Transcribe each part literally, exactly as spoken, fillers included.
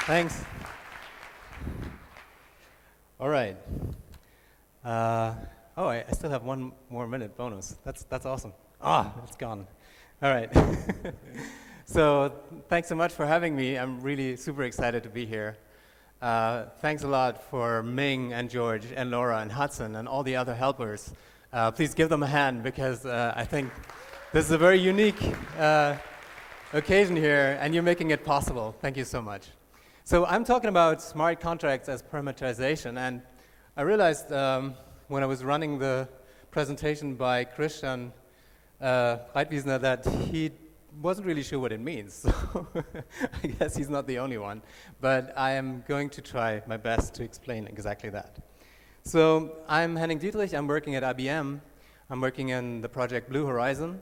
Thanks. All right. Uh, oh, I, I still have one more minute bonus. That's that's awesome. Ah, it's gone. All right. So thanks so much for having me. I'm really super excited to be here. Uh, thanks a lot for Ming and George and Laura and Hudson and all the other helpers. Uh, please give them a hand because uh, I think this is a very unique uh, occasion here, and you're making it possible. Thank you so much. So I'm talking about smart contracts as parameterization, and I realized um, when I was running the presentation by Christian uh, Reitwiesner that he wasn't really sure what it means. So I guess he's not the only one, but I am going to try my best to explain exactly that. So I'm Henning Dietrich. I'm working at I B M. I'm working in the project Blue Horizon,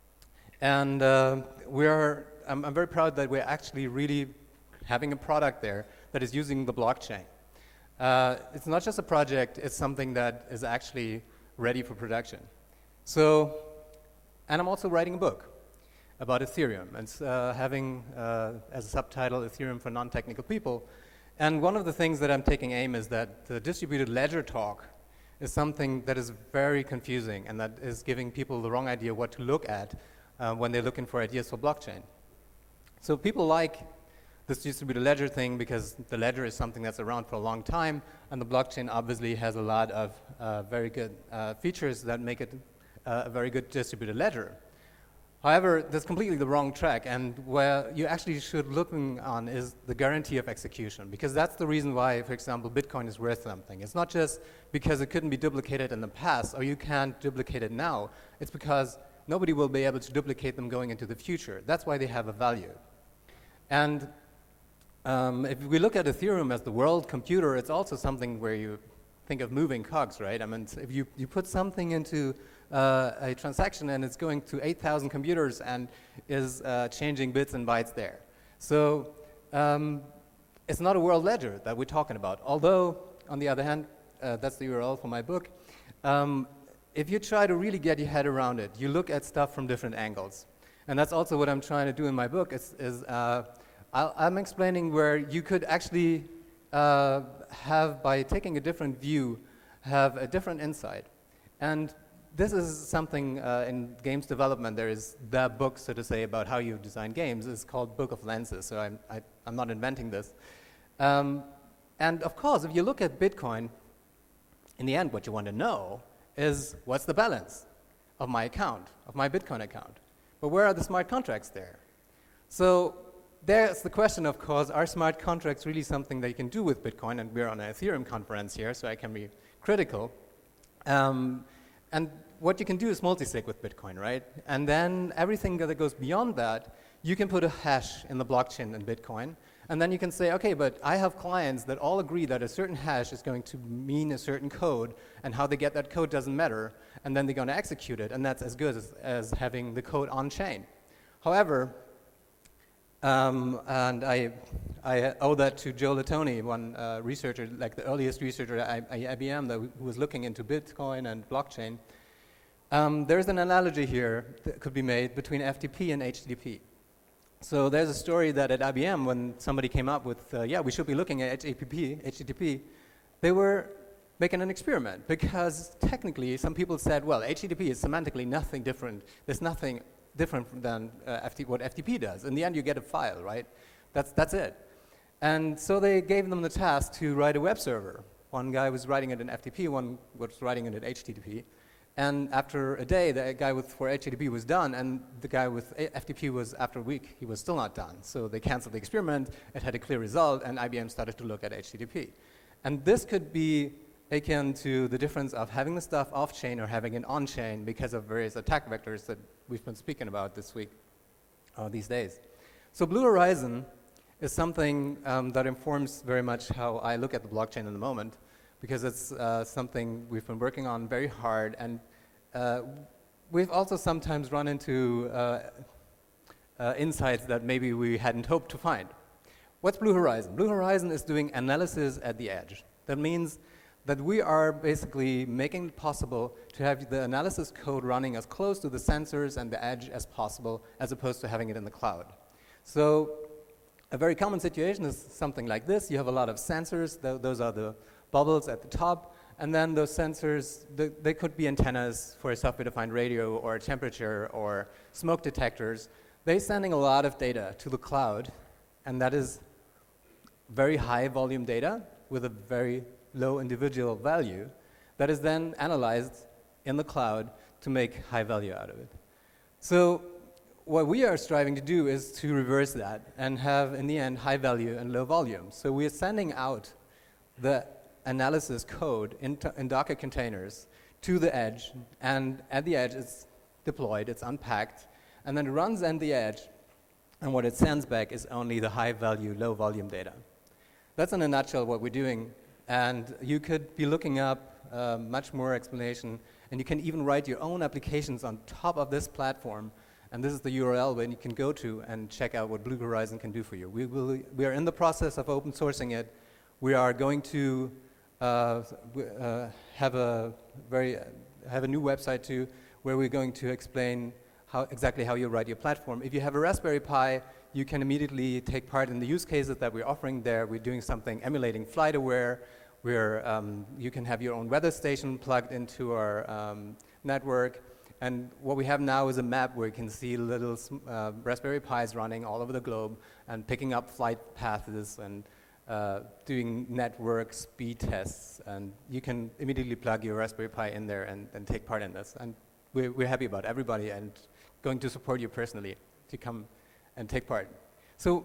and uh, we are. I'm, I'm very proud that we're actually really having a product there that is using the blockchain. Uh, it's not just a project, it's something that is actually ready for production. So, and I'm also writing a book about Ethereum. It's uh, having uh, as a subtitle Ethereum for non-technical people. And one of the things that I'm taking aim is that the distributed ledger talk is something that is very confusing and that is giving people the wrong idea what to look at uh, when they're looking for ideas for blockchain. So people like this distributed ledger thing because the ledger is something that's around for a long time, and the blockchain obviously has a lot of uh, very good uh, features that make it uh, a very good distributed ledger. However, that's completely the wrong track, and where you actually should looking on is the guarantee of execution, because that's the reason why, for example, Bitcoin is worth something. It's not just because it couldn't be duplicated in the past, or you can't duplicate it now. It's because nobody will be able to duplicate them going into the future. That's why they have a value. And um, if we look at Ethereum as the world computer, it's also something where you think of moving cogs, right? I mean, if you, you put something into uh, a transaction and it's going to eight thousand computers and is uh, changing bits and bytes there. So um, it's not a world ledger that we're talking about. Although, on the other hand, uh, that's the U R L for my book. Um, if you try to really get your head around it, you look at stuff from different angles. And that's also what I'm trying to do in my book, is, is uh, I'll, I'm explaining where you could actually uh, have, by taking a different view, have a different insight. And this is something uh, in games development. There is the book, so to say, about how you design games. It's called Book of Lenses, so I'm, I, I'm not inventing this. Um, and of course, if you look at Bitcoin, in the end, what you want to know is what's the balance of my account, of my Bitcoin account. But where are the smart contracts there? So there's the question, of course, are smart contracts really something that you can do with Bitcoin? And we're on an Ethereum conference here, so I can be critical. Um, and what you can do is multi-sig with Bitcoin, right? And then everything that goes beyond that, you can put a hash in the blockchain in Bitcoin. And then you can say, okay, but I have clients that all agree that a certain hash is going to mean a certain code, and how they get that code doesn't matter, and then they're going to execute it, and that's as good as, as having the code on-chain. However, um, and I, I owe that to Joe Latoni, one uh, researcher, like the earliest researcher at I B M that who was looking into Bitcoin and blockchain. Um, there's an analogy here that could be made between F T P and H T T P. So there's a story that at I B M, when somebody came up with, uh, yeah, we should be looking at H T T P, H T T P, they were making an experiment, because technically some people said, well, H T T P is semantically nothing different. There's nothing different than uh, F T P, what F T P does. In the end, you get a file, right? That's, that's it. And so they gave them the task to write a web server. One guy was writing it in F T P, one was writing it in H T T P. And after a day, the guy with, for H T T P was done, and the guy with F T P was, after a week, he was still not done. So they canceled the experiment, it had a clear result, and I B M started to look at H T T P. And this could be akin to the difference of having the stuff off-chain or having it on-chain because of various attack vectors that we've been speaking about this week, uh, these days. So Blue Horizon is something um, that informs very much how I look at the blockchain in the moment, because it's uh, something we've been working on very hard, and uh, we've also sometimes run into uh, uh, insights that maybe we hadn't hoped to find. What's Blue Horizon? Blue Horizon is doing analysis at the edge. That means that we are basically making it possible to have the analysis code running as close to the sensors and the edge as possible, as opposed to having it in the cloud. So A very common situation is something like this. You have a lot of sensors. Th those are the bubbles at the top. And then those sensors, th they could be antennas for a software-defined radio or a temperature or smoke detectors. They're sending a lot of data to the cloud, and that is very high volume data with a very low individual value that is then analyzed in the cloud to make high value out of it. So what we are striving to do is to reverse that and have, in the end, high value and low volume. So we are sending out the analysis code in, in Docker containers to the edge, and at the edge it's deployed, it's unpacked, and then it runs at the edge, and what it sends back is only the high value, low volume data. That's in a nutshell what we're doing, and you could be looking up uh, much more explanation, and you can even write your own applications on top of this platform. And this is the U R L where you can go to and check out what Blue Horizon can do for you. We, will, we are in the process of open sourcing it. We are going to uh, uh, have a very uh, have a new website too, where we're going to explain how exactly how you write your platform. If you have a Raspberry Pi, you can immediately take part in the use cases that we're offering there. We're doing something emulating FlightAware, where um, you can have your own weather station plugged into our um, network. And what we have now is a map where you can see little uh, Raspberry Pis running all over the globe and picking up flight paths and uh, doing network speed tests. And you can immediately plug your Raspberry Pi in there and, and take part in this. And we're, we're happy about everybody and going to support you personally to come and take part. So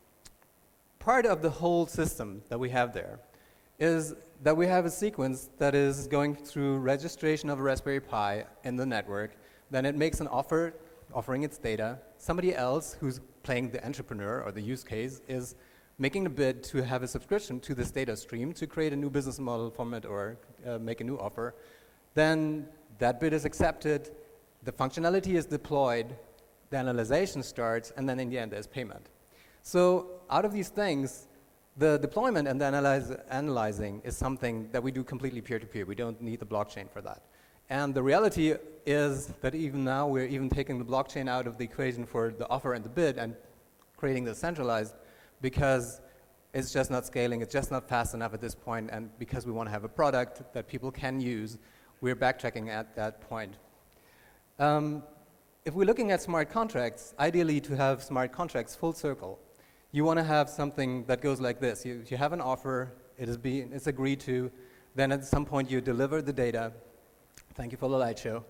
part of the whole system that we have there is that we have a sequence that is going through registration of a Raspberry Pi in the network. Then it makes an offer, offering its data. Somebody else who's playing the entrepreneur or the use case is making a bid to have a subscription to this data stream to create a new business model from it or uh, make a new offer. Then that bid is accepted, the functionality is deployed, the analyzation starts, and then in the end there's payment. So out of these things, the deployment and the analyze, analyzing is something that we do completely peer-to-peer. We don't need the blockchain for that. And the reality is that even now we're even taking the blockchain out of the equation for the offer and the bid and creating the centralized because it's just not scaling, it's just not fast enough at this point, and because we want to have a product that people can use, we're backtracking at that point. Um, if we're looking at smart contracts, ideally to have smart contracts full circle, you want to have something that goes like this. You, you have an offer, it is being, it's agreed to, then at some point you deliver the data. Thank you for the light show.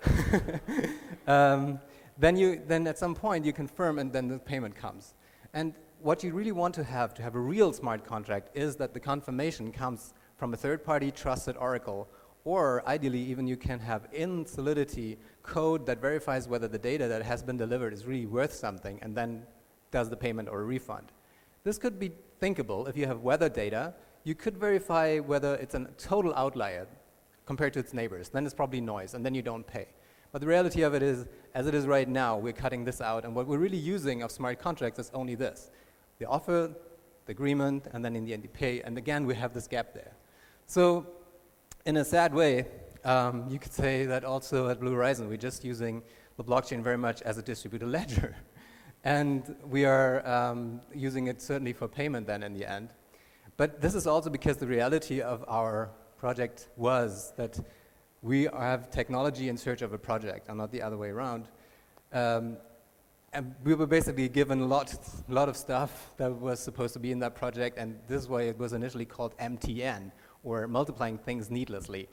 um, then, you, then at some point you confirm and then the payment comes. And what you really want to have, to have a real smart contract, is that the confirmation comes from a third-party trusted oracle, or ideally even you can have in Solidity code that verifies whether the data that has been delivered is really worth something, and then does the payment or a refund. This could be thinkable. If you have weather data, you could verify whether it's a total outlier compared to its neighbors. Then it's probably noise, and then you don't pay. But the reality of it is, as it is right now, we're cutting this out, and what we're really using of smart contracts is only this. The offer, the agreement, and then in the end you pay, and again we have this gap there. So in a sad way, um, you could say that also at Blue Horizon we're just using the blockchain very much as a distributed ledger. And we are um, using it certainly for payment then in the end. But this is also because the reality of our project was that we have technology in search of a project, and not the other way around. Um, and we were basically given a lot, lot of stuff that was supposed to be in that project, and this is why it was initially called M T N, or multiplying things needlessly.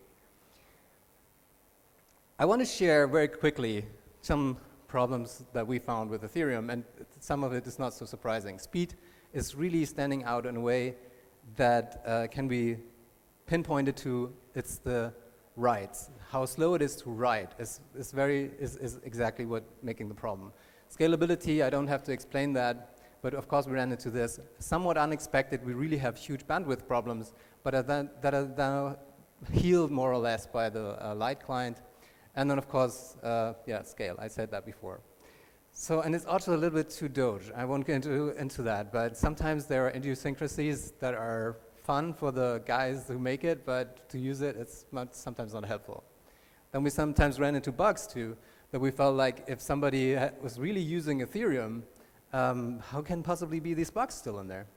I want to share very quickly some problems that we found with Ethereum, and some of it is not so surprising. Speed is really standing out in a way that uh, can be pinpointed to it's the writes. How slow it is to write is, is, very, is, is exactly what making the problem. Scalability, I don't have to explain that, but of course we ran into this. Somewhat unexpected, we really have huge bandwidth problems, but are then, that are now healed more or less by the uh, Light client. And then, of course, uh, yeah, scale. I said that before. So, and it's also a little bit too Doge. I won't get into, into that, but sometimes there are idiosyncrasies that are fun for the guys who make it, but to use it, it's not, sometimes not helpful. Then we sometimes ran into bugs, too, that we felt like if somebody was really using Ethereum um, how can possibly be these bugs still in there?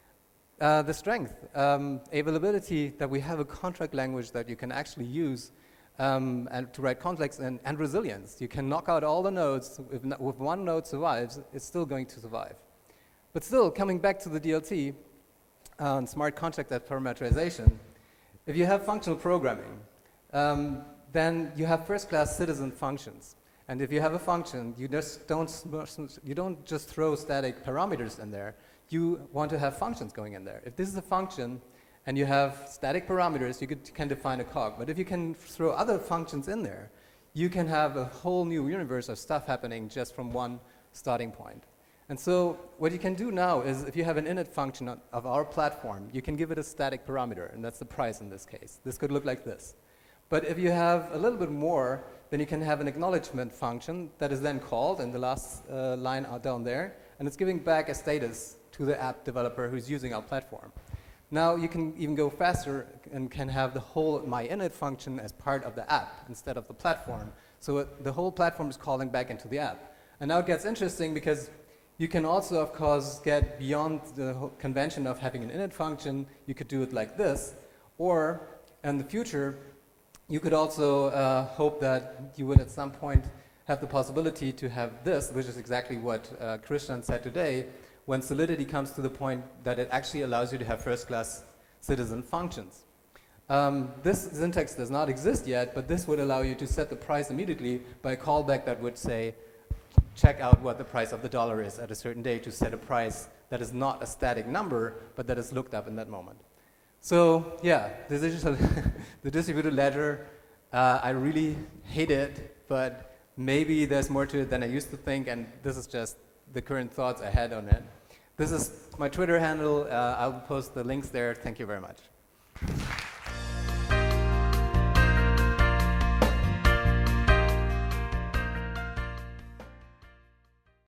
Uh, the strength, um, availability, that we have a contract language that you can actually use um, and to write contracts, and, and resilience. You can knock out all the nodes. If, no, if one node survives, it's still going to survive. But still, coming back to the D L T uh, and smart contract parameterization, if you have functional programming, um, then you have first-class citizen functions. And if you have a function, you just don't, you don't just throw static parameters in there. You want to have functions going in there. If this is a function and you have static parameters, you could, can define a cog. But if you can throw other functions in there, you can have a whole new universe of stuff happening just from one starting point. And so what you can do now is, if you have an init function of our platform, you can give it a static parameter, and that's the price in this case. This could look like this. But if you have a little bit more, then you can have an acknowledgement function that is then called in the last uh, line out down there, and it's giving back a status to the app developer who's using our platform. Now you can even go faster and can have the whole myInit function as part of the app instead of the platform. So it, the whole platform is calling back into the app. And now it gets interesting, because you can also, of course, get beyond the whole convention of having an init function. You could do it like this, or in the future, you could also uh, hope that you would at some point have the possibility to have this, which is exactly what uh, Christian said today, when Solidity comes to the point that it actually allows you to have first-class citizen functions. Um, this syntax does not exist yet, but this would allow you to set the price immediately by a callback that would say, check out what the price of the dollar is at a certain day, to set a price that is not a static number, but that is looked up in that moment. So yeah, the digital the distributed ledger, uh, I really hate it, but maybe there's more to it than I used to think, and this is just the current thoughts I had on it. This is my Twitter handle. Uh, I'll post the links there. Thank you very much.